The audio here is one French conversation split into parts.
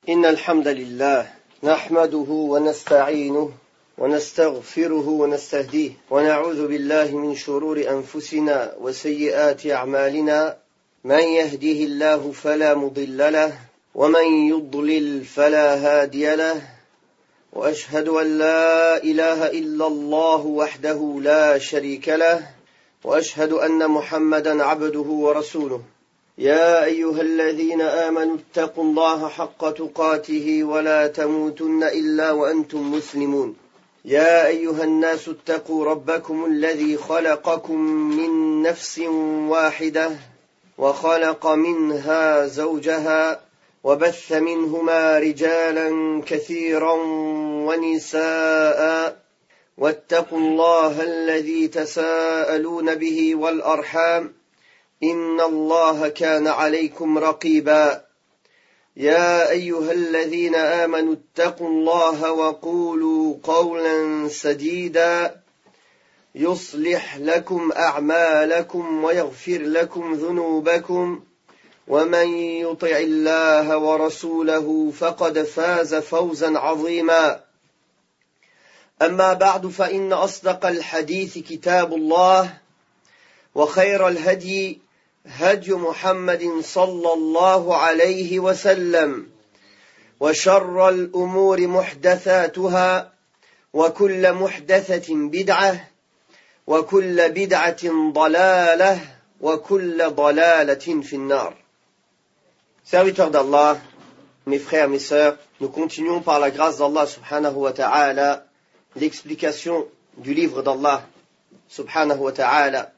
إن الحمد لله نحمده ونستعينه ونستغفره ونستهديه ونعوذ بالله من شرور أنفسنا وسيئات أعمالنا من يهده الله فلا مضل له ومن يضلل فلا هادي له وأشهد أن لا إله إلا الله وحده لا شريك له وأشهد أن محمدا عبده ورسوله يا أيها الذين آمنوا اتقوا الله حق تقاته ولا تموتن إلا وأنتم مسلمون يا أيها الناس اتقوا ربكم الذي خلقكم من نفس واحدة وخلق منها زوجها وبث منهما رجالا كثيرا ونساء واتقوا الله الذي تساءلون به والأرحام إن الله كان عليكم رقيبا يا أيها الذين آمنوا اتقوا الله وقولوا قولا سديدا يصلح لكم أعمالكم ويغفر لكم ذنوبكم ومن يطع الله ورسوله فقد فاز فوزا عظيما أما بعد فإن أصدق الحديث كتاب الله وخير الهدي هدي محمد صلى الله عليه وسلم وشر الأمور محدثاتها وكل محدثة بدعة وكل بدعة ضلالة وكل ضلالة في النار. Serviteurs d'Allah, mes frères, mes sœurs, nous continuons par la grâce d'Allah subhanahu wa ta'ala l'explication du livre d'Allah subhanahu wa ta'ala.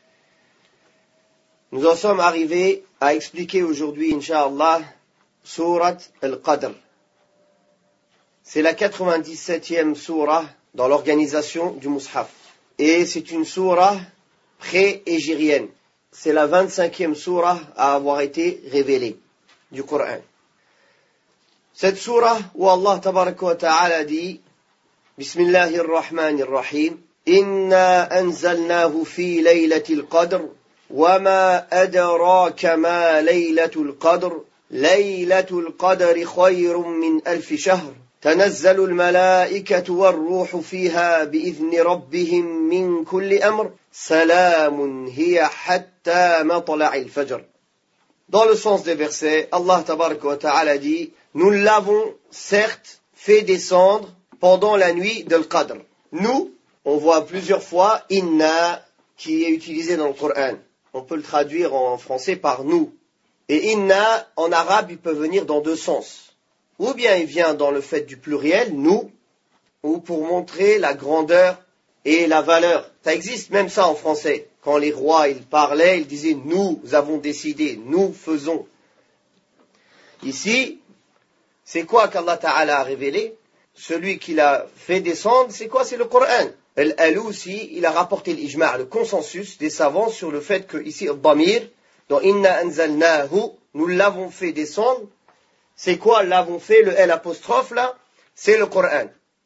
Nous en sommes arrivés à expliquer aujourd'hui, Inch'Allah, Surat al-Qadr. C'est la 97e surah dans l'organisation du Mus'haf. Et c'est une surah pré-égérienne. C'est la 25e surah à avoir été révélée du Coran. Cette surah où Allah tabaraka wa ta'ala dit Bismillahir Rahmanir Rahim Inna anzalnahu fi laylatil qadr وما أدراك ما ليلة القدر ليلة القدر خير من 1000 شهر تنزل الملائكة والروح فيها بإذن ربهم من كل أمر سلام هي حتى مطلع الفجر. Dans le sens des versets, Allah tabaraka wa ta'ala dit nous l'avons certes fait descendre pendant la nuit de l'Qadr. Nous, on voit plusieurs fois inna qui est utilisé dans le Coran. On peut le traduire en français par nous. Et inna, en arabe, il peut venir dans deux sens. Ou bien il vient dans le fait du pluriel, nous, ou pour montrer la grandeur et la valeur. Ça existe même ça en français. Quand les rois, ils parlaient, ils disaient nous avons décidé, nous faisons. Ici, c'est quoi qu'Allah Ta'ala a révélé? Celui qui l'a fait descendre, c'est quoi? C'est le Coran. Al-Alousi, il a rapporté l'ijma', le consensus des savants sur le fait que ici, al-Damir, dans Inna anzalnahu, nous l'avons fait descendre. C'est quoi l'avons fait, le L apostrophe là? C'est le Coran.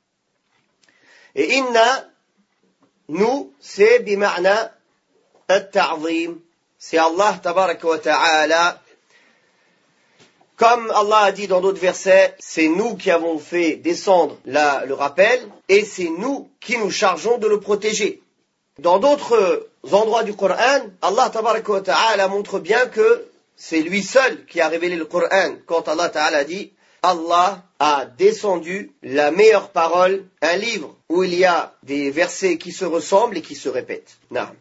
Et Inna, nous, c'est bima'na at-ta'zim. C'est Allah tabaraka wa ta'ala. Comme Allah a dit dans d'autres versets, c'est nous qui avons fait descendre le rappel et c'est nous qui nous chargeons de le protéger. Dans d'autres endroits du Coran, Allah tabaraka wa ta'ala montre bien que c'est lui seul qui a révélé le Coran. Quand Allah ta'ala dit, Allah a descendu la meilleure parole, un livre où il y a des versets qui se ressemblent et qui se répètent. Naam.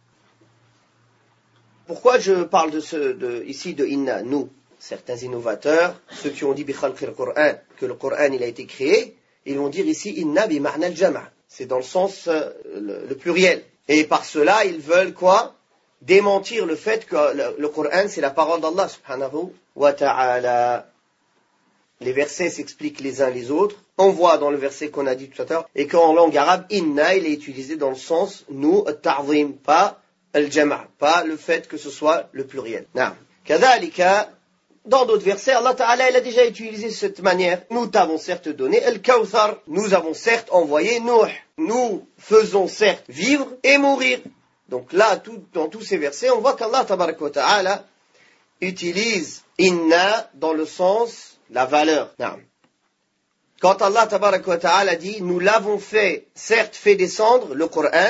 Pourquoi je parle ici de inna, nous? Certains innovateurs, ceux qui ont dit bikhalqil Qur'an, que le Coran il a été créé, ils vont dire ici inna bi ma'na al-jama'. C'est dans le sens le pluriel. Et par cela, ils veulent quoi? Démentir le fait que le Coran c'est la parole d'Allah subhanahu wa ta'ala. Les versets s'expliquent les uns les autres. On voit dans le verset qu'on a dit tout à l'heure, et qu'en langue arabe, inna il est utilisé dans le sens nous at-ta'zim, pas al-jama', pas le fait que ce soit le pluriel. Naam. Kadhalika, dans d'autres versets, Allah Ta'ala il a déjà utilisé cette manière. Nous t'avons certes donné Al-Kawthar. Nous avons certes envoyé Nuh. Nous faisons certes vivre et mourir. Donc là, dans tous ces versets, on voit qu'Allah Ta'ala utilise inna dans le sens la valeur. Non. Quand Allah tabaraka wa ta'ala dit, nous l'avons certes fait descendre, le Coran,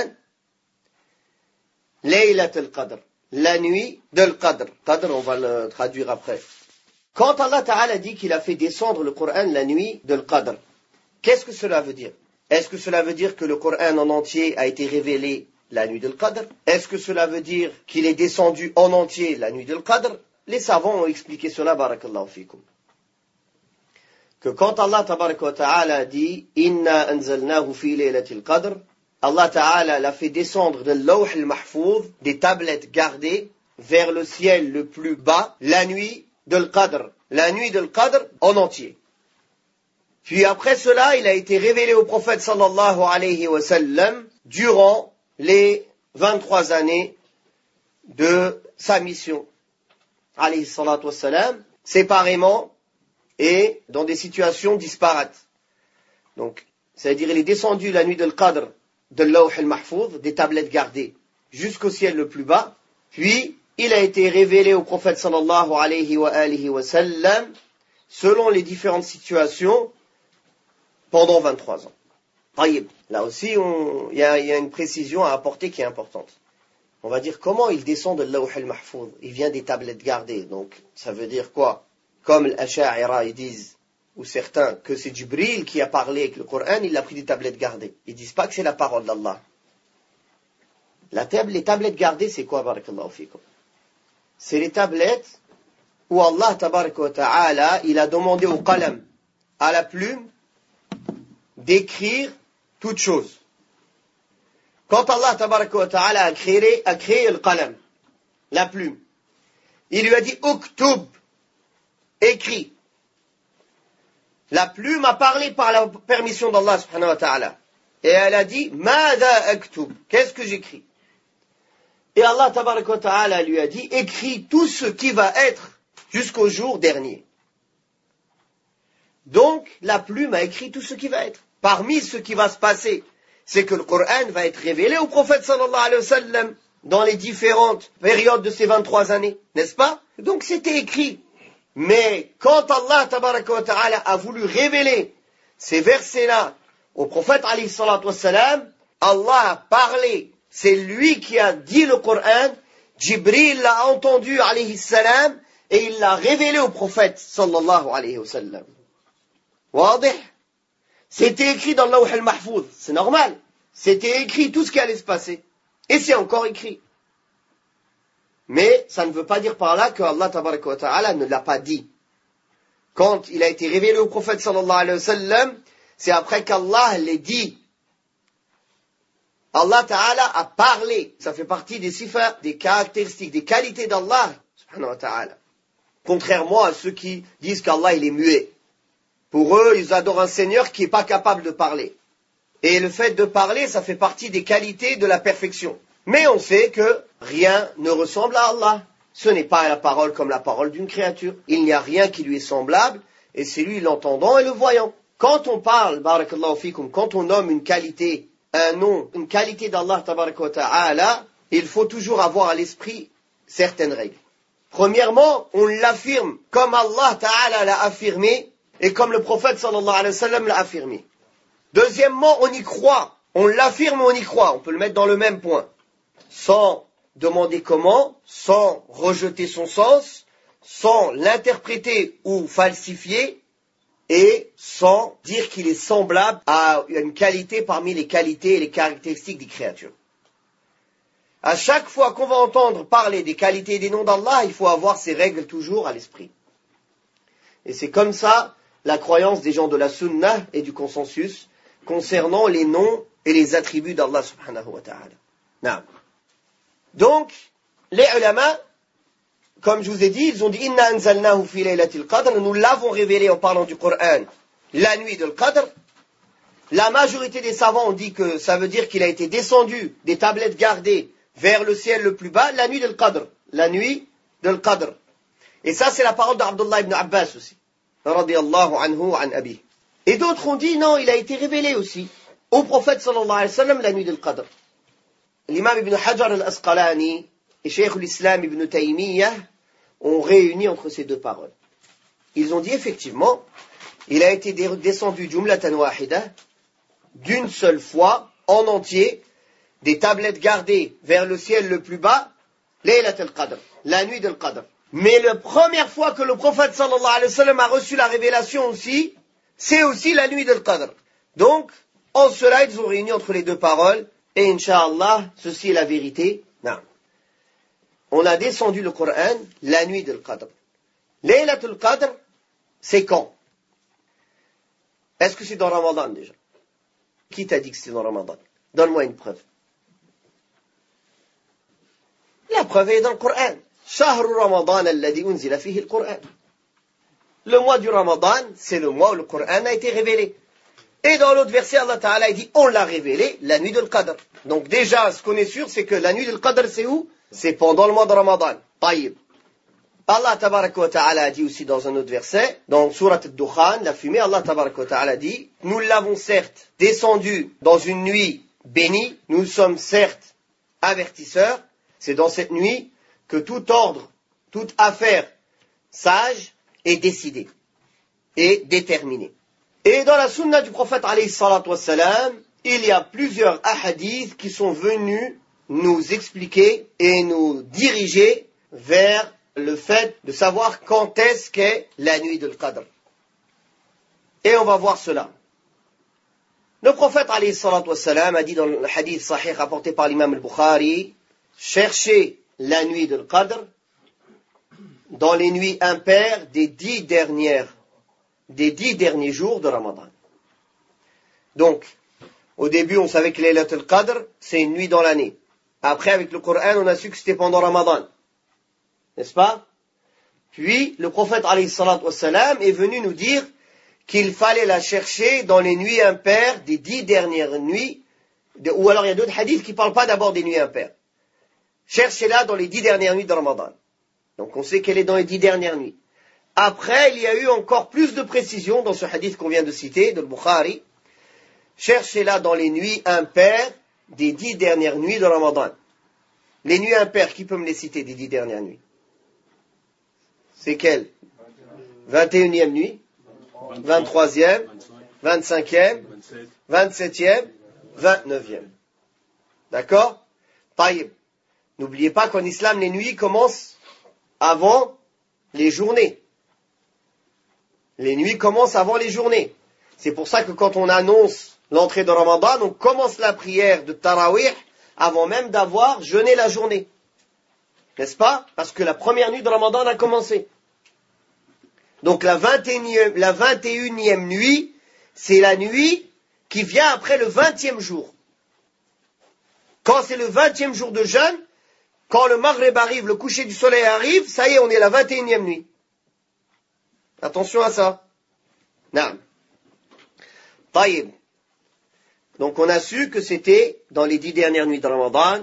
Laylat al-Qadr, la nuit de l'Qadr. Qadr, on va le traduire après. Quand Allah ta'ala dit qu'il a fait descendre le Coran la nuit de l'Qadr, qu'est-ce que cela veut dire? Est-ce que cela veut dire que le Coran en entier a été révélé la nuit de l'Qadr? Est-ce que cela veut dire qu'il est descendu en entier la nuit de l'Qadr? Les savants ont expliqué cela, barakallahu fikum. Que quand Allah tabaraka wa ta'ala dit « Inna anzalnahu fi laylatil qadr », Allah ta'ala l'a fait descendre de l'Awh al-Mahfouz, des tablettes gardées, vers le ciel le plus bas, la nuit de l'Qadr. La nuit de l'Qadr en entier. Puis après cela, il a été révélé au prophète sallallahu alayhi wa sallam durant les 23 années de sa mission. Alayhi salatu wa salam, séparément, et dans des situations disparates. Donc, c'est-à-dire il est descendu la nuit de l'Qadr de l'Awh al-Mahfouz, des tablettes gardées, jusqu'au ciel le plus bas, puis il a été révélé au prophète sallallahu alayhi wa sallam, selon les différentes situations, pendant 23 ans. Taïb. Là aussi, il y a une précision à apporter qui est importante. On va dire comment il descend de l'Awh al-Mahfouz. Il vient des tablettes gardées, donc ça veut dire quoi? Comme l'Asha'ira, ils disent, ou certains, que c'est Jibril qui a parlé avec le Coran, il a pris des tablettes gardées. Ils disent pas que c'est la parole d'Allah. Les tablettes gardées, c'est quoi, barakallahu fikum? C'est les tablettes où Allah, tabaraka wa ta'ala, il a demandé au qalam, à la plume, d'écrire toute chose. Quand Allah, tabaraka wa ta'ala, a créé le qalam, la plume, il lui a dit, uktub, écrit. La plume a parlé par la permission d'Allah subhanahu wa ta'ala. Et elle a dit, Mada aktub, qu'est-ce que j'écris? Et Allah tabaraka wa ta'ala lui a dit, écris tout ce qui va être jusqu'au jour dernier. Donc, la plume a écrit tout ce qui va être. Parmi ce qui va se passer, c'est que le Coran va être révélé au prophète sallallahu alayhi wa sallam dans les différentes périodes de ces 23 années, n'est-ce pas? Donc, c'était écrit. Mais quand Allah tabaraka wa ta'ala a voulu révéler ces versets-là au prophète alayhi salatu wassalam, Allah a parlé, c'est lui qui a dit le Coran, Jibril l'a entendu alayhi salam et il l'a révélé au prophète sallallahu alayhi wa sallam. Wadih? C'était écrit dans l'Awh al-Mahfouz, c'est normal. C'était écrit tout ce qui allait se passer. Et c'est encore écrit. Mais ça ne veut pas dire par là que Allah tabaraka wa ta'ala ne l'a pas dit. Quand il a été révélé au prophète sallallahu alayhi wa sallam, c'est après qu'Allah l'ait dit. Allah ta'ala a parlé. Ça fait partie des sifat, des caractéristiques, des qualités d'Allah subhanahu wa ta'ala. Contrairement à ceux qui disent qu'Allah il est muet. Pour eux, ils adorent un Seigneur qui n'est pas capable de parler. Et le fait de parler, ça fait partie des qualités de la perfection. Mais on sait que rien ne ressemble à Allah. Ce n'est pas la parole comme la parole d'une créature. Il n'y a rien qui lui est semblable, et c'est lui l'entendant et le voyant. Quand on parle, barakallahu fikum, quand on nomme une qualité, un nom, une qualité d'Allah, tabaraka wa ta'ala, il faut toujours avoir à l'esprit certaines règles. Premièrement, on l'affirme comme Allah ta'ala l'a affirmé, et comme le prophète sallallahu alayhi wa sallam l'a affirmé. Deuxièmement, on y croit. On l'affirme et on y croit. On peut le mettre dans le même point. Sans demander comment, sans rejeter son sens, sans l'interpréter ou falsifier, et sans dire qu'il est semblable à une qualité parmi les qualités et les caractéristiques des créatures. À chaque fois qu'on va entendre parler des qualités et des noms d'Allah, il faut avoir ces règles toujours à l'esprit. Et c'est comme ça la croyance des gens de la Sunnah et du consensus concernant les noms et les attributs d'Allah subhanahu wa ta'ala. Naam. Donc, les ulama, comme je vous ai dit, ils ont dit Inna anzalnahu fi laylatil qadr, nous l'avons révélé en parlant du Coran la nuit de l'Qadr. La majorité des savants ont dit que ça veut dire qu'il a été descendu des tablettes gardées vers le ciel le plus bas la nuit de l'Qadr. La nuit de l'Qadr. Et ça, c'est la parole d'Abdullah ibn Abbas aussi. Radiyallahu anhu an abi. Et d'autres ont dit non, il a été révélé aussi au prophète sallallahu alayhi wa sallam la nuit de l'Qadr. L'imam ibn Hajar al-Asqalani et Cheikh l'Islam ibn Taymiyyah ont réuni entre ces deux paroles. ils ont dit effectivement, il a été descendu jumlatan wahida, d'une seule fois, en entier, des tablettes gardées vers le ciel le plus bas, Laylat al-Qadr, la nuit de Qadr. Mais la première fois que le prophète sallallahu alayhi wa sallam a reçu la révélation aussi, c'est aussi la nuit de Qadr. Donc, en cela, ils ont réuni entre les deux paroles, et Inch'Allah, ceci est la vérité. Non. On a descendu le Coran la nuit de Qadr. Laylat al-Qadr, c'est quand? Est-ce que c'est dans Ramadan déjà? Qui t'a dit que c'est dans Ramadan? Donne-moi une preuve. La preuve est dans le Coran. Shahru Ramadan alladhi unzila fihi al-Qur'an. Le mois du Ramadan, c'est le mois où le Coran a été révélé. Et dans l'autre verset, Allah Ta'ala dit, on l'a révélé la nuit de Qadr. Donc déjà, ce qu'on est sûr, c'est que la nuit de Qadr, c'est où? C'est pendant le mois de Ramadan. Taïb. Allah Tabaraka wa Ta'ala a dit aussi dans un autre verset, dans Surat al-Dukhan, la fumée, Allah Tabaraka wa Ta'ala dit, nous l'avons certes descendu dans une nuit bénie, nous sommes certes avertisseurs, c'est dans cette nuit que tout ordre, toute affaire sage est décidée et déterminée. Et dans la sunna du prophète alayhi salatu wassalam, il y a plusieurs hadiths qui sont venus nous expliquer et nous diriger vers le fait de savoir quand est-ce qu'est la nuit de Qadr. Et on va voir cela. Le prophète alayhi salatu wassalam a dit dans le hadith sahih rapporté par l'imam al-Bukhari, cherchez la nuit de Qadr dans les nuits impaires des 10 derniers jours de Ramadan. Donc, au début, on savait que Laylat al-Qadr, c'est une nuit dans l'année. Après, avec le Coran, on a su que c'était pendant Ramadan. N'est-ce pas? Puis, le prophète, alayhi salatu wassalam, est venu nous dire qu'il fallait la chercher dans les nuits impaires des 10 dernières nuits, ou alors il y a d'autres hadiths qui ne parlent pas d'abord des nuits impaires. Cherchez-la dans les 10 dernières nuits de Ramadan. Donc, on sait qu'elle est dans les 10 dernières nuits. Après, il y a eu encore plus de précision dans ce hadith qu'on vient de citer, de Bukhari. Cherchez-la dans les nuits impaires des 10 dernières nuits de Ramadan. Les nuits impaires, qui peut me les citer des 10 dernières nuits? C'est quelles? 21e nuit, 23e, 25e, 27e, 29e. D'accord? Taïb. N'oubliez pas qu'en islam, les nuits commencent avant les journées. Les nuits commencent avant les journées. C'est pour ça que quand on annonce l'entrée de Ramadan, on commence la prière de Tarawih avant même d'avoir jeûné la journée. N'est-ce pas? Parce que la première nuit de Ramadan a commencé. Donc la 21e nuit, c'est la nuit qui vient après le 20e jour. Quand c'est le 20e jour de jeûne, quand le Maghreb arrive, le coucher du soleil arrive, ça y est, on est la 21e nuit. Attention à ça. Naam. Taïb. Donc on a su que c'était dans les 10 dernières nuits de Ramadan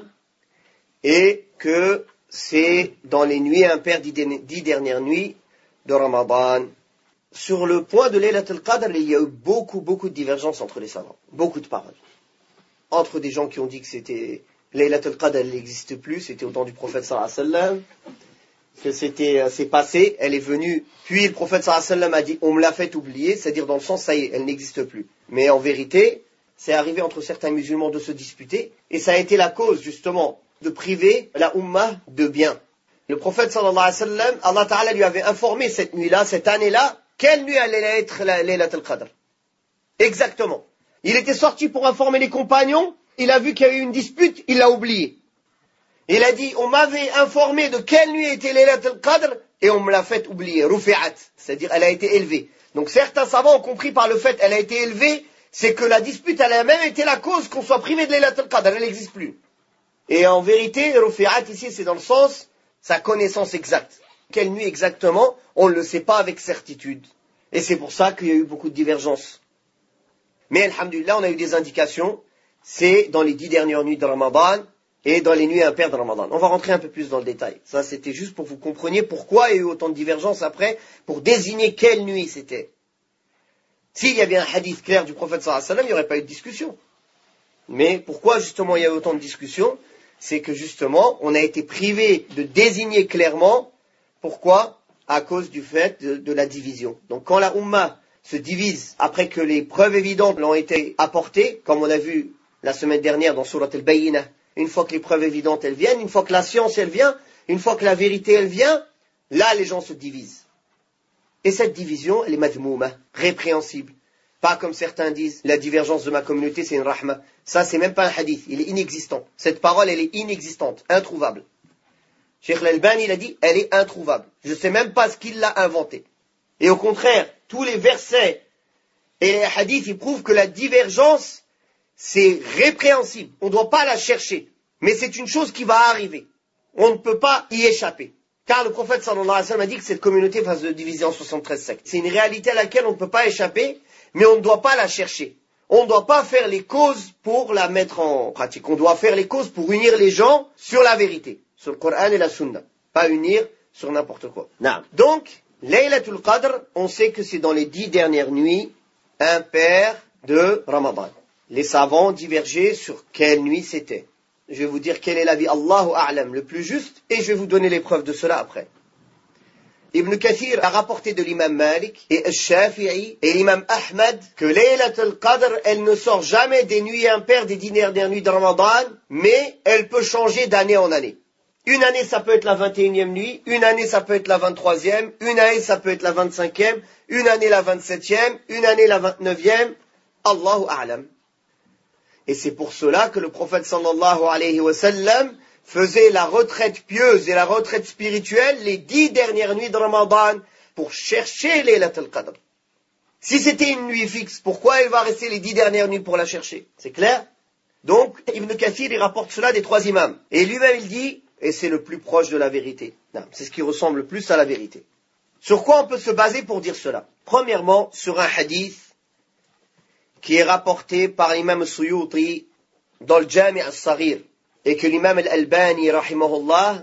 et que c'est dans les nuits impaires 10 dernières nuits de Ramadan. Sur le point de Laylat al-Qadr, il y a eu beaucoup de divergences entre les savants. Beaucoup de paroles. Entre des gens qui ont dit que c'était Laylat al-Qadr, elle n'existe plus, c'était au temps du prophète sallallahu alayhi wa sallam, que c'est passé, elle est venue, puis le prophète sallallahu alayhi wa sallam a dit, on me l'a fait oublier, c'est-à-dire dans le sens, ça y est, elle n'existe plus. Mais en vérité, c'est arrivé entre certains musulmans de se disputer, et ça a été la cause, justement, de priver la Ummah de bien. Le prophète sallallahu alayhi wa sallam, Allah Ta'ala lui avait informé cette nuit-là, cette année-là, quelle nuit allait être la Laylat al-Qadr. Exactement. Il était sorti pour informer les compagnons, il a vu qu'il y avait eu une dispute, il l'a oublié. Il a dit, on m'avait informé de quelle nuit était Laylat al-Qadr, et on me l'a fait oublier, rufi'at, c'est-à-dire elle a été élevée. Donc certains savants ont compris par le fait qu'elle a été élevée, c'est que la dispute, elle a même été la cause qu'on soit privé de Laylat al-Qadr, elle n'existe plus. Et en vérité, rufi'at ici, c'est dans le sens, sa connaissance exacte. Quelle nuit exactement, on ne le sait pas avec certitude. Et c'est pour ça qu'il y a eu beaucoup de divergences. Mais alhamdulillah, on a eu des indications, c'est dans les 10 dernières nuits de Ramadan, et dans les nuits impaires de Ramadan. On va rentrer un peu plus dans le détail. Ça, c'était juste pour que vous compreniez pourquoi il y a eu autant de divergences après, pour désigner quelle nuit c'était. S'il y avait un hadith clair du prophète sallallahu alayhi wa sallam, il n'y aurait pas eu de discussion. Mais pourquoi justement il y a eu autant de discussions? C'est que justement, on a été privé de désigner clairement pourquoi à cause du fait de la division. Donc quand la Ummah se divise après que les preuves évidentes l'ont été apportées, comme on a vu la semaine dernière dans Surat al-Bayyinah, une fois que les preuves évidentes elles viennent, une fois que la science elle vient, une fois que la vérité elle vient, là les gens se divisent. Et cette division, elle est madhmouma, répréhensible. Pas comme certains disent, la divergence de ma communauté c'est une rahma. Ça c'est même pas un hadith, il est inexistant. Cette parole elle est inexistante, introuvable. Cheikh Al-Albani il a dit, elle est introuvable. Je ne sais même pas ce qu'il l'a inventé. Et au contraire, tous les versets et les hadiths, ils prouvent que la divergence, c'est répréhensible. On ne doit pas la chercher. Mais c'est une chose qui va arriver. On ne peut pas y échapper. Car le prophète sallallahu alayhi wa sallam a dit que cette communauté va se diviser en 73 sectes. C'est une réalité à laquelle on ne peut pas échapper, mais on ne doit pas la chercher. On ne doit pas faire les causes pour la mettre en pratique. On doit faire les causes pour unir les gens sur la vérité, sur le Coran et la Sunna. Pas unir sur n'importe quoi. Donc, Laylatul Qadr, on sait que c'est dans les 10 dernières nuits impaires de Ramadan. Les savants ont divergé sur quelle nuit c'était. Je vais vous dire quel est l'avis Allahu A'lam, le plus juste, et je vais vous donner les preuves de cela après. Ibn Kathir a rapporté de l'imam Malik et al-Shafi'i et l'imam Ahmad que Laylatul Qadr, elle ne sort jamais des nuits impaires des 10 dernières nuits de Ramadan, mais elle peut changer d'année en année. Une année, ça peut être la 21e nuit, une année, ça peut être la 23e, une année, ça peut être la 25e, une année, la 27e, une année, la 29e. Allahu A'lam. Et c'est pour cela que le prophète sallallahu alayhi wa sallam faisait la retraite pieuse et la retraite spirituelle les 10 dernières nuits de Ramadan pour chercher Laylatul Qadr. Si c'était une nuit fixe, pourquoi il va rester les 10 dernières nuits pour la chercher? C'est clair? Donc, Ibn Kathir, il rapporte cela des 3 imams. Et lui-même, il dit, et c'est le plus proche de la vérité. Non, c'est ce qui ressemble le plus à la vérité. Sur quoi on peut se baser pour dire cela? Premièrement, sur un hadith qui est rapporté par l'imam Suyuti dans le Jami' al-Saghir et que l'imam al-Albani, rahimahullah,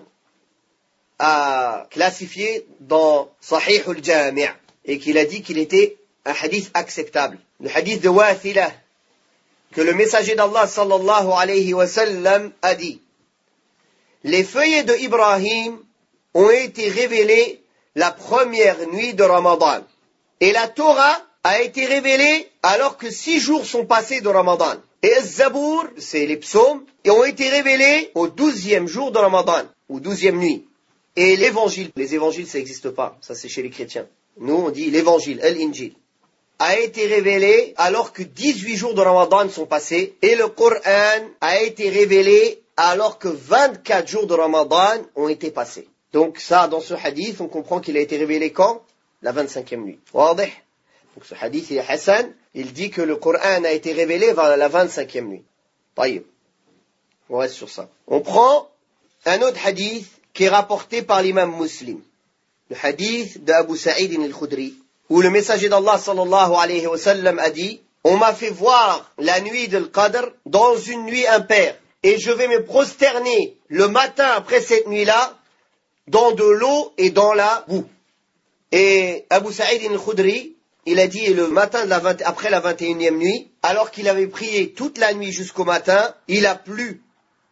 a classifié dans Sahih al-Jami' et qu'il a dit qu'il était un hadith acceptable. Le hadith de Wathila, que le messager d'Allah sallallahu alayhi wa sallam a dit: les feuillets de Ibrahim ont été révélés la première nuit de Ramadan. Et la Torah a été révélée alors que 6 jours sont passés de Ramadan. Et les Zabour, c'est les psaumes, ont été révélés au 12e jour de Ramadan, ou 12e nuit. Et l'évangile, les évangiles ça n'existe pas, ça c'est chez les chrétiens. Nous on dit l'évangile, l'Injil, a été révélé alors que 18 jours de Ramadan sont passés. Et le Coran a été révélé alors que 24 jours de Ramadan ont été passés. Donc ça, dans ce hadith, on comprend qu'il a été révélé quand? La 25e nuit. Wadih. Donc ce hadith, il est Hassan, il dit que le Coran a été révélé vers la 25e nuit. Taïb. On reste sur ça. On prend un autre hadith qui est rapporté par l'imam Muslim. Le hadith d'Abu Sa'id al-Khudri, où le messager d'Allah sallallahu alayhi wa sallam a dit: on m'a fait voir la nuit de l'Qadr dans une nuit impaire. Et je vais me prosterner le matin après cette nuit-là dans de l'eau et dans la boue. Et Abu Sa'id al-Khudri, il a dit le matin après la 21e nuit, alors qu'il avait prié toute la nuit jusqu'au matin, il a plu.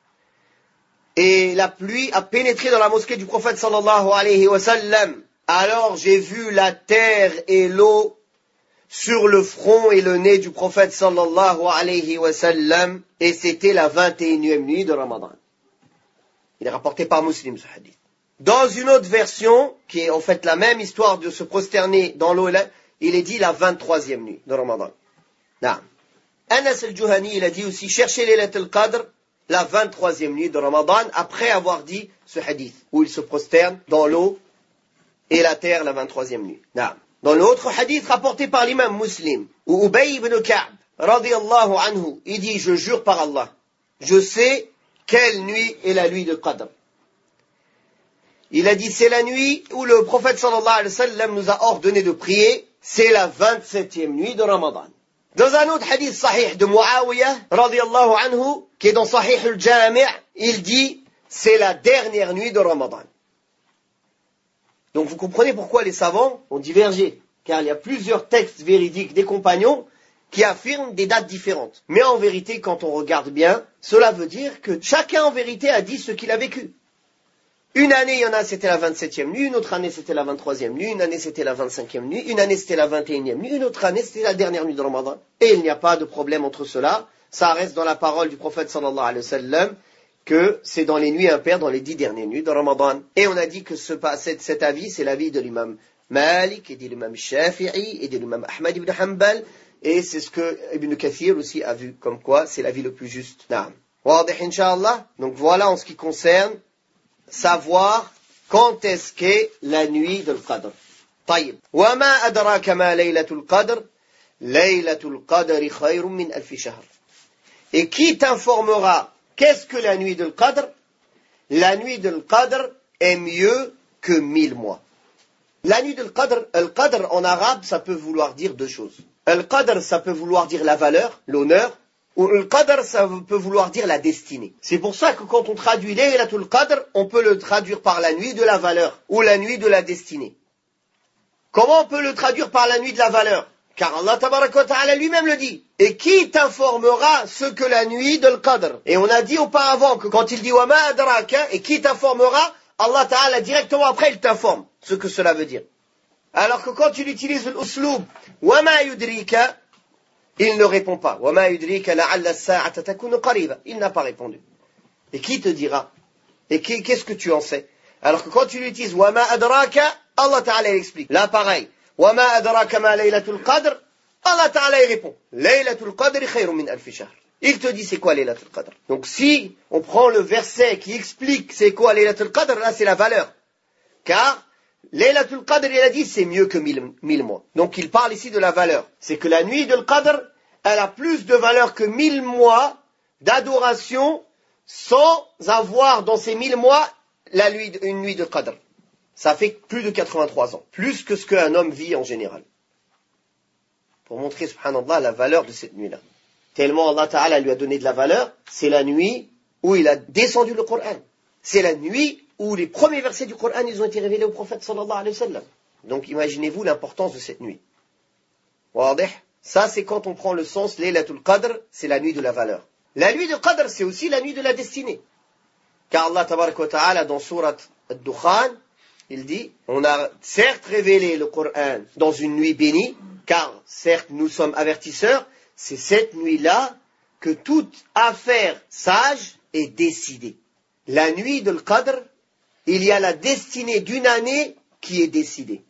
Et la pluie a pénétré dans la mosquée du prophète sallallahu alayhi wa sallam. Alors j'ai vu la terre et l'eau sur le front et le nez du prophète sallallahu alayhi wa sallam, et c'était la 21e nuit de Ramadan. Il est rapporté par Muslim ce hadith. Dans une autre version, qui est en fait la même histoire de se prosterner dans l'eau, il est dit la 23e nuit de Ramadan. Naam. Anas al-Juhani, il a dit aussi, cherchez Laylatul Qadr, la 23e nuit de Ramadan, après avoir dit ce hadith, où il se prosterne dans l'eau et la terre la 23e nuit. Naam. Dans l'autre hadith rapporté par l'imam Muslim, où Ubay ibn Ka'b, radiyallahu anhu, il dit, je jure par Allah, je sais quelle nuit est la nuit de Qadr. Il a dit, c'est la nuit où le prophète sallallahu alayhi wa sallam nous a ordonné de prier, c'est la 27e nuit de Ramadan. Dans un autre hadith sahih de Muawiyah, radiyallahu anhu, qui est dans Sahih al-Jami', il dit, c'est la dernière nuit de Ramadan. Donc vous comprenez pourquoi les savants ont divergé, car il y a plusieurs textes véridiques des compagnons qui affirment des dates différentes. Mais en vérité, quand on regarde bien, cela veut dire que chacun en vérité a dit ce qu'il a vécu. Une année, il y en a, c'était la 27e nuit, une autre année, c'était la 23e nuit, une année, c'était la 25e nuit, une année, c'était la 21e nuit, une autre année, c'était la dernière nuit de Ramadan. Et il n'y a pas de problème entre cela. Ça reste dans la parole du prophète sallallahu alayhi wa sallam que c'est dans les nuits impaires, dans les 10 dernières nuits de Ramadan. Et on a dit que cet avis, c'est l'avis de l'imam Malik et de l'imam Shafi'i et de l'imam Ahmad ibn Hanbal. Et c'est ce que Ibn Kathir aussi a vu, comme quoi c'est l'avis le plus juste. Naam. Wadih inshallah. Donc voilà en ce qui concerne savoir quand est-ce qu'est la nuit de l'Qadr. طيب. وما أدراك ما ليلة القدر ليلة القدر خير من ألف شهر. Et qui t'informera qu'est-ce que la nuit de l'Qadr? La nuit de l'Qadr est mieux que 1000 mois. La nuit de l'Qadr, al-Qadr en arabe, ça peut vouloir dire deux choses. Al-Qadr, ça peut vouloir dire la valeur, l'honneur, ou al-Qadr, ça peut vouloir dire la destinée. C'est pour ça que quand on traduit Laylatul Qadr, on peut le traduire par la nuit de la valeur, ou la nuit de la destinée. Comment on peut le traduire par la nuit de la valeur? Car Allah tabaraka wa ta'ala lui-même le dit. Et qui t'informera ce que la nuit de l'Qadr? Et on a dit auparavant que quand il dit wa ma adraka, et qui t'informera, Allah ta'ala directement après il t'informe ce que cela veut dire. Alors que quand il utilise l'usloub wa ma yudrika, il ne répond pas. Wa ma yudrika la'alla as-sa'ata takunu qariba. Il n'a pas répondu. Et qui te dira? Et qu'est-ce que tu en sais? Alors que quand tu l'utilises wa ma adraka, Allah ta'ala il explique. Là pareil. وَمَا أَدْرَاكَ مَا لَيْلَةُ الْقَدْرِ Allah Ta'ala il répond لَيْلَةُ الْقَدْرِ خَيْرٌ مِنْ أَلْفِ شَهْرٍ. Il te dit c'est quoi Laylatul Qadr. Donc si on prend le verset qui explique c'est quoi Laylatul Qadr, là c'est la valeur. Car Laylatul Qadr il a dit c'est mieux que 1000 mois. Donc il parle ici de la valeur. C'est que la nuit de l'Qadr, elle a plus de valeur que 1000 mois d'adoration sans avoir dans ces 1000 mois une nuit de Qadr. Ça fait plus de 83 ans. Plus que ce qu'un homme vit en général. Pour montrer, subhanallah, la valeur de cette nuit-là. Tellement Allah Ta'ala lui a donné de la valeur, c'est la nuit où il a descendu le Coran. C'est la nuit où les premiers versets du Coran, ils ont été révélés au prophète sallallahu alayhi wa sallam. Donc imaginez-vous l'importance de cette nuit. Wadih? Ça c'est quand on prend le sens, Laylatul Qadr, c'est la nuit de la valeur. La nuit de Qadr, c'est aussi la nuit de la destinée. Car Allah Tabaraka wa Ta'ala, dans Surat Ad-Dukhan, il dit, on a certes révélé le Coran dans une nuit bénie, car certes nous sommes avertisseurs, c'est cette nuit-là que toute affaire sage est décidée. La nuit de l'Qadr, il y a la destinée d'une année qui est décidée.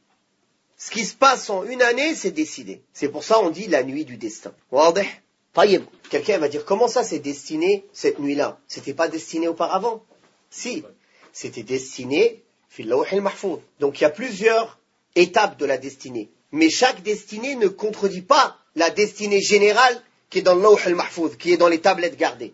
Ce qui se passe en une année, c'est décidé. C'est pour ça qu'on dit la nuit du destin. Wadih? Taïb. Quelqu'un va dire, comment ça c'est destiné cette nuit-là? C'était pas destiné auparavant? Si, c'était destiné donc il y a plusieurs étapes de la destinée. Mais chaque destinée ne contredit pas la destinée générale qui est dans le Lawh al-Mahfouz, qui est dans les tablettes gardées.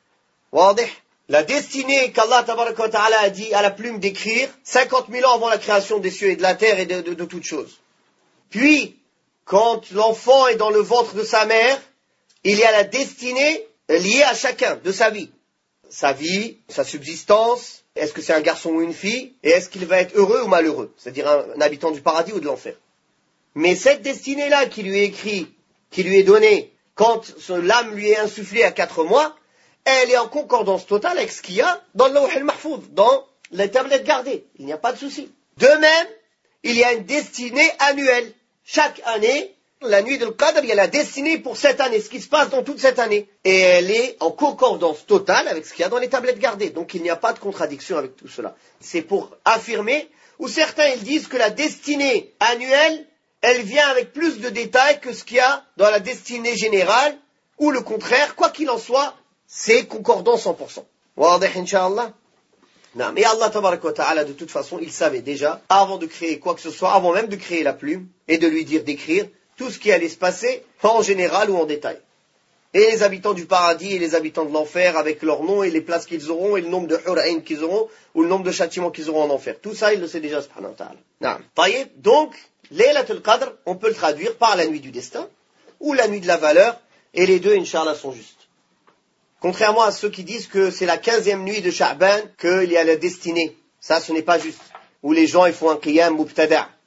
Wadih? La destinée qu'Allah Tabaraka wa Ta'ala a dit à la plume d'écrire 50 000 ans avant la création des cieux et de la terre et de toutes choses. Puis, quand l'enfant est dans le ventre de sa mère, il y a la destinée liée à chacun de sa vie. Sa vie, sa subsistance, est-ce que c'est un garçon ou une fille, et est-ce qu'il va être heureux ou malheureux, c'est-à-dire un habitant du paradis ou de l'enfer. Mais cette destinée-là qui lui est écrite, qui lui est donnée, quand l'âme lui est insufflée à 4 mois, elle est en concordance totale avec ce qu'il y a dans le Lawh al-Mahfouz, dans les tablettes gardées. Il n'y a pas de souci. De même, il y a une destinée annuelle. Chaque année, la nuit de l'Qadr, il y a la destinée pour cette année, ce qui se passe dans toute cette année. Et elle est en concordance totale avec ce qu'il y a dans les tablettes gardées. Donc il n'y a pas de contradiction avec tout cela. C'est pour affirmer, ou certains ils disent que la destinée annuelle, elle vient avec plus de détails que ce qu'il y a dans la destinée générale, ou le contraire, quoi qu'il en soit, c'est concordant 100%. Wadih incha'Allah? Non, mais Allah Tabaraka wa Ta'ala, de toute façon, il savait déjà, avant de créer quoi que ce soit, avant même de créer la plume, et de lui dire d'écrire, tout ce qui allait se passer, en général ou en détail. Et les habitants du paradis et les habitants de l'enfer, avec leurs noms et les places qu'ils auront, et le nombre de hur'ain qu'ils auront, ou le nombre de châtiments qu'ils auront en enfer. Tout ça, il le sait déjà, subhanahu wa ta'ala. Naam. Taïb. Donc, Laylatul Qadr, on peut le traduire par la nuit du destin, ou la nuit de la valeur, et les deux, Inch'Allah, sont justes. Contrairement à ceux qui disent que c'est la 15e nuit de Sha'ban qu'il y a la destinée. Ça, ce n'est pas juste. Où les gens, ils font un qiyam mubtada'.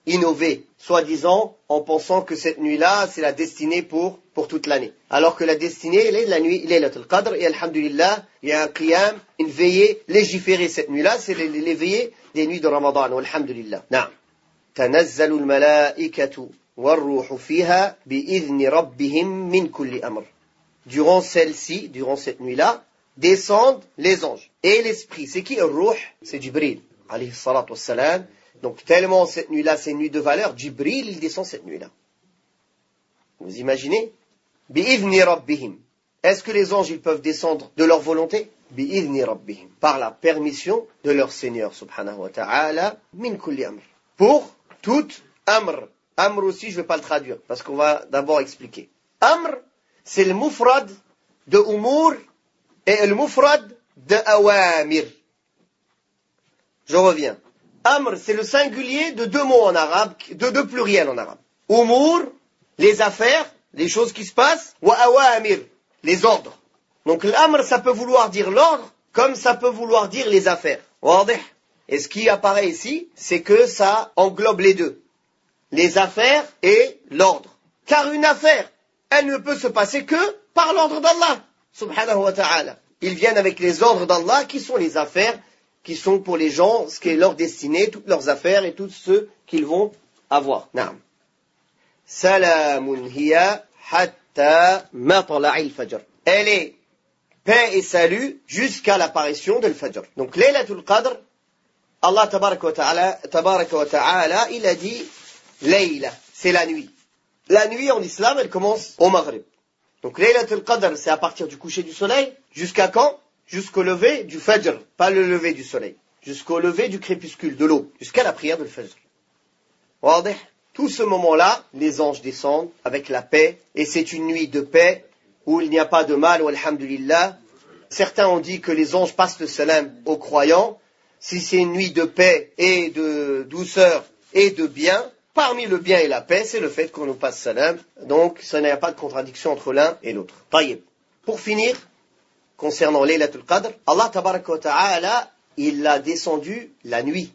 innover, soi-disant, en pensant que cette nuit-là, c'est la destinée pour toute l'année. Alors que la destinée, elle est la nuit, Laylatul Qadr, et alhamdulillah, il y a un qiyam, une veillée légiférée cette nuit-là, c'est les veillées des nuits de Ramadan, alhamdulillah. Naam. تنزل الملائكة والروح فيها بإذن ربهم من كل أمر. Durant celle-ci, durant cette nuit-là, descendent les anges et l'esprit. C'est qui le Ruh? C'est Jibril, alayhi salatu wassalam. Donc tellement cette nuit-là, c'est une nuit de valeur, Jibril, il descend cette nuit-là. Vous imaginez? Bi'idhni rabbihim. Est-ce que les anges, ils peuvent descendre de leur volonté? Bi'idhni rabbihim. Par la permission de leur Seigneur, subhanahu wa ta'ala, min kulli amr. Pour tout amr. Amr aussi, je ne vais pas le traduire, parce qu'on va d'abord expliquer. Amr, c'est le mufrad de umur et le mufrad de awamir. Je reviens. Amr, c'est le singulier de deux mots en arabe, de deux pluriels en arabe. Umur, les affaires, les choses qui se passent, wa awamir, les ordres. Donc l'amr, ça peut vouloir dire l'ordre, comme ça peut vouloir dire les affaires. Et ce qui apparaît ici, c'est que ça englobe les deux. Les affaires et l'ordre. Car une affaire, elle ne peut se passer que par l'ordre d'Allah, subhanahu wa ta'ala. Ils viennent avec les ordres d'Allah, qui sont les affaires, qui sont pour les gens, ce qui est leur destinée, toutes leurs affaires et tout ce qu'ils vont avoir. Naam. Salamun hiya hatta matla'il fajr. Elle est paix et salut jusqu'à l'apparition de l'Fajr. Donc, Laylatul Qadr, Allah tabaraka wa ta'ala, il a dit Layla, c'est la nuit. La nuit en islam, elle commence au Maghrib. Donc Laylatul Qadr, c'est à partir du coucher du soleil. Jusqu'à quand? Jusqu'au lever du Fajr. Pas le lever du soleil. Jusqu'au lever du crépuscule, de l'aube. Jusqu'à la prière de Fajr. Tout ce moment-là, les anges descendent avec la paix. Et c'est une nuit de paix où il n'y a pas de mal, alhamdulillah. Certains ont dit que les anges passent le salam aux croyants. Si c'est une nuit de paix et de douceur et de bien, parmi le bien et la paix, c'est le fait qu'on nous passe salam. Donc, ça n'y a pas de contradiction entre l'un et l'autre. Taïb. Pour finir, concernant Laylatul Qadr, Allah tabaraka wa ta'ala, il l'a descendu la nuit,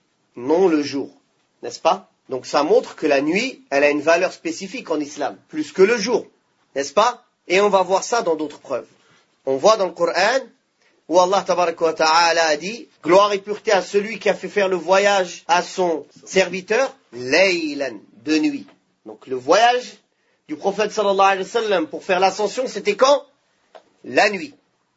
non le jour. N'est-ce pas? Donc ça montre que la nuit, elle a une valeur spécifique en islam, plus que le jour. N'est-ce pas? Et on va voir ça dans d'autres preuves. On voit dans le Coran où Allah tabaraka wa ta'ala a dit « Gloire et pureté à celui qui a fait faire le voyage à son serviteur, laylan, de nuit. » Donc le voyage du prophète sallallahu alayhi wa sallam pour faire l'ascension, c'était quand? La nuit.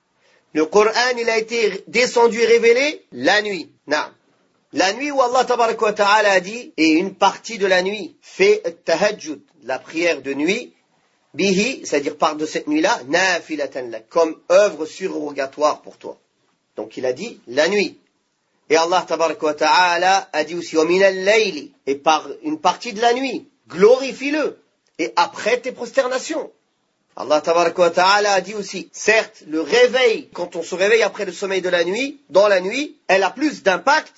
Le Coran, il a été descendu et révélé la nuit. Naam. La nuit où Allah tabaraka wa ta'ala a dit, et une partie de la nuit, fait tahajjud, la prière de nuit, bihi, c'est-à-dire part de cette nuit-là, nafilatan lak, comme œuvre surrogatoire pour toi. Donc il a dit la nuit. Et Allah tabaraka wa ta'ala a dit aussi, wa minal layli, et par une partie de la nuit, glorifie-le, et après tes prosternations. Allah tabaraka wa ta'ala a dit aussi, certes, le réveil, quand on se réveille après le sommeil de la nuit, dans la nuit, elle a plus d'impact,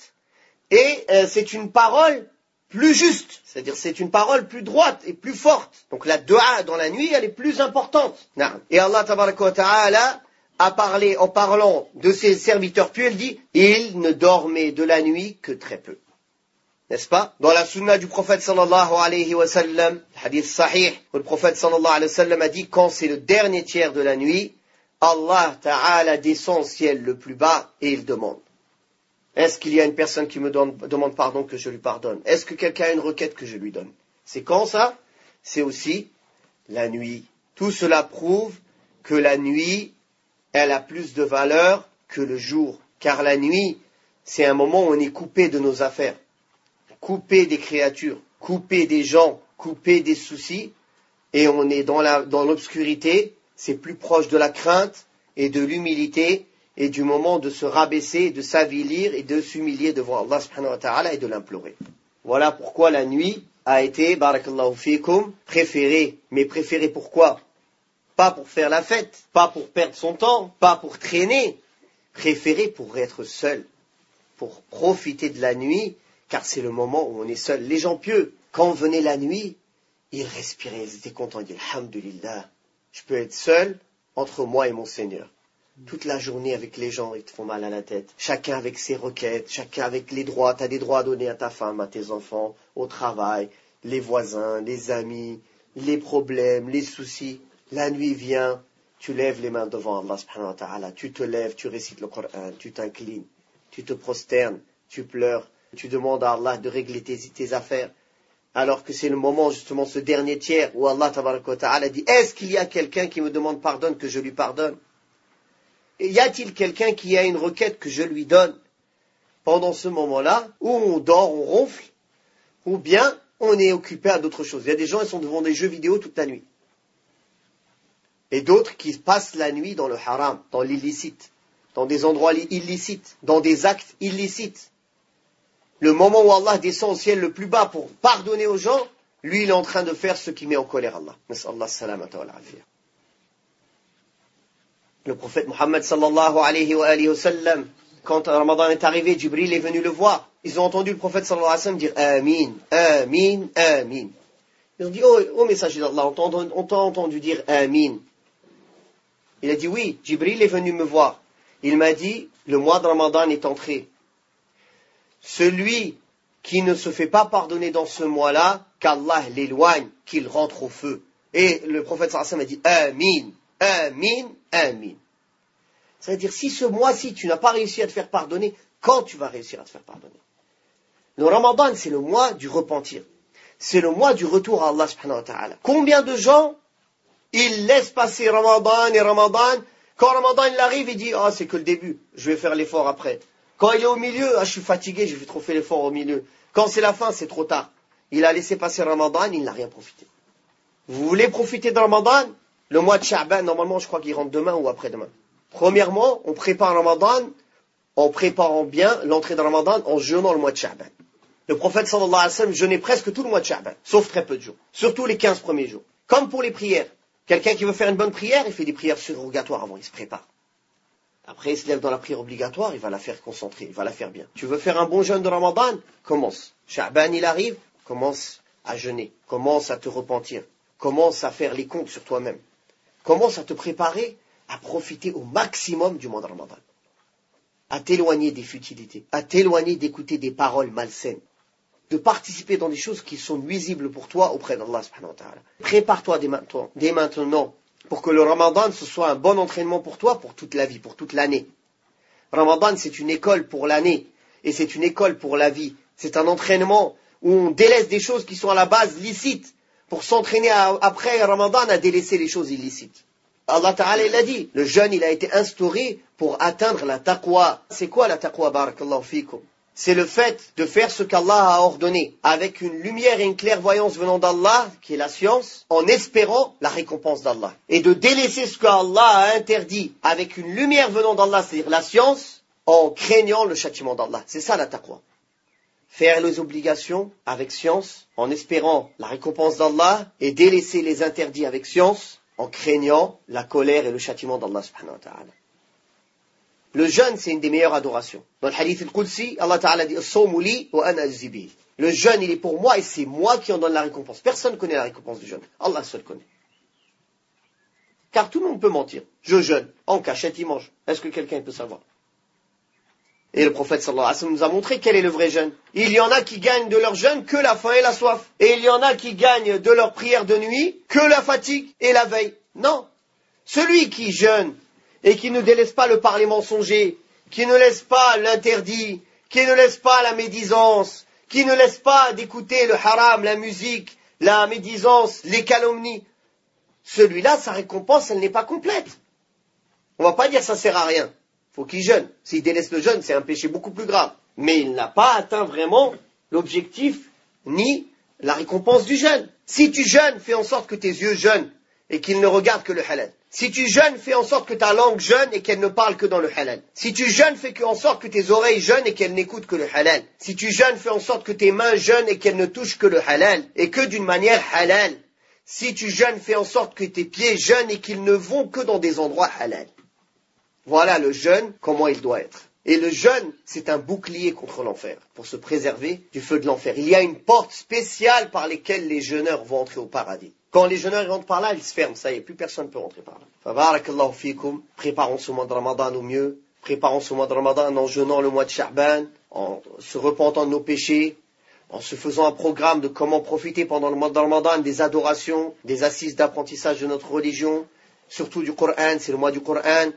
et c'est une parole plus juste, c'est-à-dire c'est une parole plus droite et plus forte. Donc la dua dans la nuit, elle est plus importante. Et Allah tabaraka wa ta'ala a parlé, en parlant de ses serviteurs pieux, il dit, ils ne dormaient de la nuit que très peu. N'est-ce pas? Dans la sunna du prophète sallallahu alayhi wa sallam, hadith sahih, où le prophète sallallahu alayhi wa sallam a dit, quand c'est le dernier tiers de la nuit, Allah ta'ala descend au ciel le plus bas et il demande. Est-ce qu'il y a une personne qui me demande pardon que je lui pardonne? Est-ce que quelqu'un a une requête que je lui donne? C'est quand ça? C'est aussi la nuit. Tout cela prouve que la nuit, elle a plus de valeur que le jour. Car la nuit, c'est un moment où on est coupé de nos affaires, coupé des créatures, coupé des gens, coupé des soucis, et on est dans l'obscurité. C'est plus proche de la crainte et de l'humilité, et du moment de se rabaisser, de s'avilir et de s'humilier devant Allah subhanahu wa ta'ala et de l'implorer. Voilà pourquoi la nuit a été, barakallahu fikum, préférée. Mais préférée pourquoi? Pas pour faire la fête, pas pour perdre son temps, pas pour traîner. Préférée pour être seul, pour profiter de la nuit, car c'est le moment où on est seul. Les gens pieux, quand venait la nuit, ils respiraient, ils étaient contents, ils disaient, alhamdulillah, je peux être seul entre moi et mon Seigneur. Toute la journée avec les gens, ils te font mal à la tête. Chacun avec ses requêtes, chacun avec les droits. Tu as des droits à donner à ta femme, à tes enfants, au travail, les voisins, les amis, les problèmes, les soucis. La nuit vient, tu lèves les mains devant Allah subhanahu wa ta'ala. Tu te lèves, tu récites le Coran, tu t'inclines, tu te prosternes, tu pleures. Tu demandes à Allah de régler tes affaires. Alors que c'est le moment, justement, ce dernier tiers, où Allah tabaraka wa ta'ala dit, est-ce qu'il y a quelqu'un qui me demande pardon que je lui pardonne? Et y a-t-il quelqu'un qui a une requête que je lui donne? Pendant ce moment-là, où on dort, on ronfle, ou bien on est occupé à d'autres choses. Il y a des gens qui sont devant des jeux vidéo toute la nuit. Et d'autres qui passent la nuit dans le haram, dans l'illicite, dans des endroits illicites, dans des actes illicites. Le moment où Allah descend au ciel le plus bas pour pardonner aux gens, lui il est en train de faire ce qui met en colère Allah. Nas'Allah salamata wal afiyah. Le prophète Muhammad sallallahu alayhi wa sallam, quand Ramadan est arrivé, Jibril est venu le voir. Ils ont entendu le prophète sallallahu alayhi wa sallam dire Amin, Amin, Amin. Ils ont dit, oh messager d'Allah, on t'a entendu dire Amin. Il a dit, oui, Jibril est venu me voir. Il m'a dit, le mois de Ramadan est entré. Celui qui ne se fait pas pardonner dans ce mois-là, qu'Allah l'éloigne, qu'il rentre au feu. Et le prophète sallallahu alayhi wa sallam a dit Amin, Amin, Amin. C'est-à-dire, si ce mois-ci tu n'as pas réussi à te faire pardonner, quand tu vas réussir à te faire pardonner? Le Ramadan, c'est le mois du repentir. C'est le mois du retour à Allah subhanahu wa ta'ala. Combien de gens, ils laissent passer Ramadan et Ramadan. Quand Ramadan il arrive, il dit, c'est que le début, je vais faire l'effort après. Quand il est au milieu, je suis fatigué, j'ai trop fait l'effort au milieu. Quand c'est la fin, c'est trop tard. Il a laissé passer Ramadan, il n'a rien profité. Vous voulez profiter de Ramadan? Le mois de Sha'ban, normalement, je crois qu'il rentre demain ou après-demain. Premièrement, on prépare Ramadan en préparant bien l'entrée de Ramadan en jeûnant le mois de Sha'ban. Le prophète sallallahu alayhi wa sallam jeûnait presque tout le mois de Sha'ban, sauf très peu de jours. Surtout les 15 premiers jours. Comme pour les prières. Quelqu'un qui veut faire une bonne prière, il fait des prières surrogatoires avant, il se prépare. Après, il se lève dans la prière obligatoire, il va la faire concentrée, il va la faire bien. Tu veux faire un bon jeûne de Ramadan? Commence. Sha'ban, il arrive, commence à jeûner. Commence à te repentir. Commence à faire les comptes sur toi-même. Commence à te préparer à profiter au maximum du mois de Ramadan. À t'éloigner des futilités. À t'éloigner d'écouter des paroles malsaines. De participer dans des choses qui sont nuisibles pour toi auprès d'Allah subhanahu wa ta'ala. Prépare-toi dès maintenant pour que le Ramadan ce soit un bon entraînement pour toi pour toute la vie, pour toute l'année. Ramadan c'est une école pour l'année et c'est une école pour la vie. C'est un entraînement où on délaisse des choses qui sont à la base licites pour s'entraîner après Ramadan à délaisser les choses illicites. Allah Ta'ala il a dit, le jeûne il a été instauré pour atteindre la taqwa. C'est quoi la taqwa, barakallahu fikum? C'est le fait de faire ce qu'Allah a ordonné, avec une lumière et une clairvoyance venant d'Allah, qui est la science, en espérant la récompense d'Allah. Et de délaisser ce qu'Allah a interdit, avec une lumière venant d'Allah, c'est-à-dire la science, en craignant le châtiment d'Allah. C'est ça la taqwa. Faire les obligations avec science, en espérant la récompense d'Allah, et délaisser les interdits avec science, en craignant la colère et le châtiment d'Allah subhanahu wa ta'ala. Le jeûne, c'est une des meilleures adorations. Dans le hadith al-Qudsi, Allah Ta'ala dit « li wa ana ajzi bihi » Le jeûne, il est pour moi et c'est moi qui en donne la récompense. Personne ne connaît la récompense du jeûne. Allah seul connaît. Car tout le monde peut mentir. Je jeûne. En cachette, il mange. Est-ce que quelqu'un peut savoir? Et le prophète sallallahu alayhi wa sallam nous a montré quel est le vrai jeûne. Il y en a qui gagnent de leur jeûne que la faim et la soif. Et il y en a qui gagnent de leur prière de nuit que la fatigue et la veille. Non. Celui qui jeûne et qui ne délaisse pas le parler mensonger, qui ne laisse pas l'interdit, qui ne laisse pas la médisance, qui ne laisse pas d'écouter le haram, la musique, la médisance, les calomnies, celui-là, sa récompense, elle n'est pas complète. On ne va pas dire ça sert à rien. Il faut qu'il jeûne. S'il délaisse le jeûne, c'est un péché beaucoup plus grave. Mais il n'a pas atteint vraiment l'objectif ni la récompense du jeûne. Si tu jeûnes, fais en sorte que tes yeux jeûnent et qu'ils ne regardent que le halal. Si tu jeûnes, fais en sorte que ta langue jeûne et qu'elle ne parle que dans le halal. Si tu jeûnes, fais en sorte que tes oreilles jeûnent et qu'elles n'écoutent que le halal. Si tu jeûnes, fais en sorte que tes mains jeûnent et qu'elles ne touchent que le halal et que d'une manière halal. Si tu jeûnes, fais en sorte que tes pieds jeûnent et qu'ils ne vont que dans des endroits halal. Voilà le jeûne, comment il doit être. Et le jeûne, c'est un bouclier contre l'enfer, pour se préserver du feu de l'enfer. Il y a une porte spéciale par laquelle les jeûneurs vont entrer au paradis. Quand les jeûneurs rentrent par là, ils se ferment, ça y est, plus personne ne peut rentrer par là. Fabarakallahu fikum, préparons ce mois de Ramadan au mieux, préparons ce mois de Ramadan en jeûnant le mois de Sha'ban, en se repentant de nos péchés, en se faisant un programme de comment profiter pendant le mois de Ramadan des adorations, des assises d'apprentissage de notre religion, surtout du Coran, c'est le mois du Coran,